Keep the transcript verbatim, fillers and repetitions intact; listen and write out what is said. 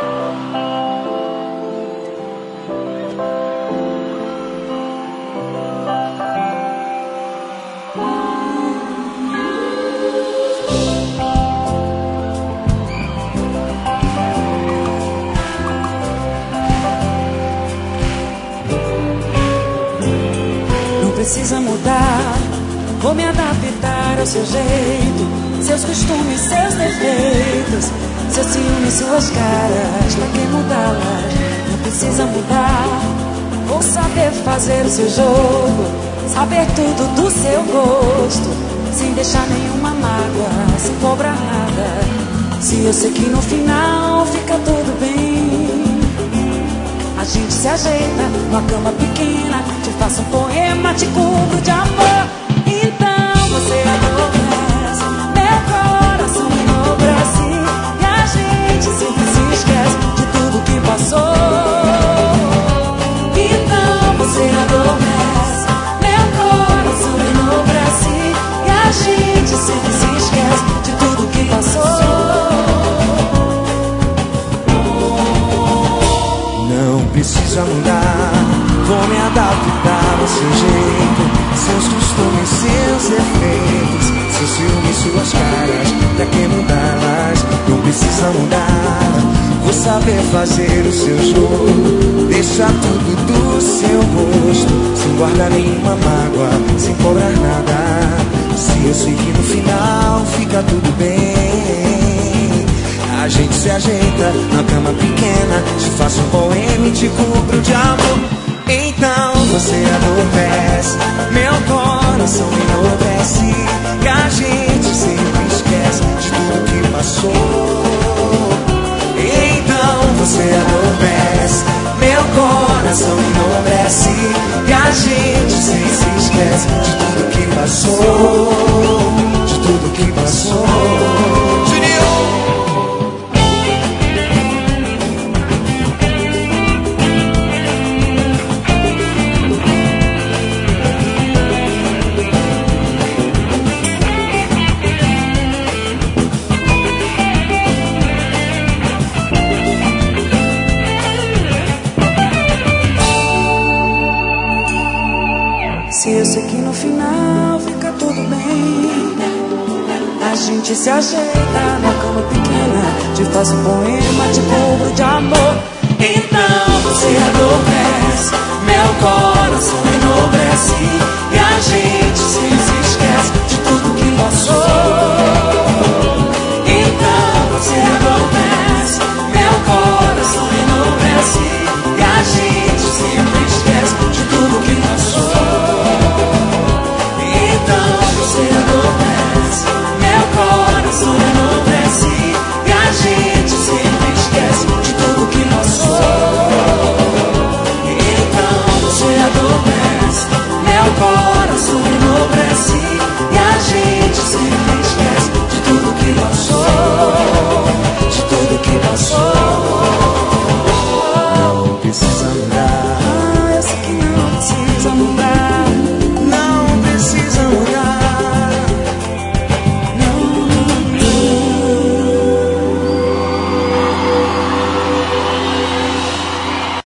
Precisa mudar, vou me adaptar ao seu jeito, seus costumes, seus defeitos, seus ciúmes, suas caras, pra que mudá-las? Não precisa mudar, vou saber fazer o seu jogo, saber tudo do seu gosto, sem deixar nenhuma mágoa, sem cobrar nada. Se eu sei que no final fica tudo bem, a gente se ajeita numa cama pequena, te faço um poema, te cubro de amor. Então você adormece, meu coração enobrece, e a gente sempre se esquece de tudo que passou. Então você adormece, meu coração enobrece, e a gente sempre se esquece de tudo que passou. Não precisa mudar, vou me adaptar ao seu jeito, seus costumes, seus efeitos, seus ciúmes, suas caras, pra que mudá-las? Não precisa mudar, vou saber fazer o seu jogo, deixar tudo do seu gosto, sem guardar nenhuma mágoa, sem cobrar nada. Se eu sei que no final fica tudo bem, a gente se ajeita na cama pequena, te faço um poema e te cubro de amor. Então você adormece, meu coração enobrece, e a gente sempre esquece de tudo que passou. Então você adormece, meu coração enobrece, e a gente sempre se esquece de tudo que passou, de tudo que passou. Se eu sei que no final fica tudo bem, a gente se ajeita na cama pequena, te faço um poema, te cubro de amor. Então você adormece, meu coração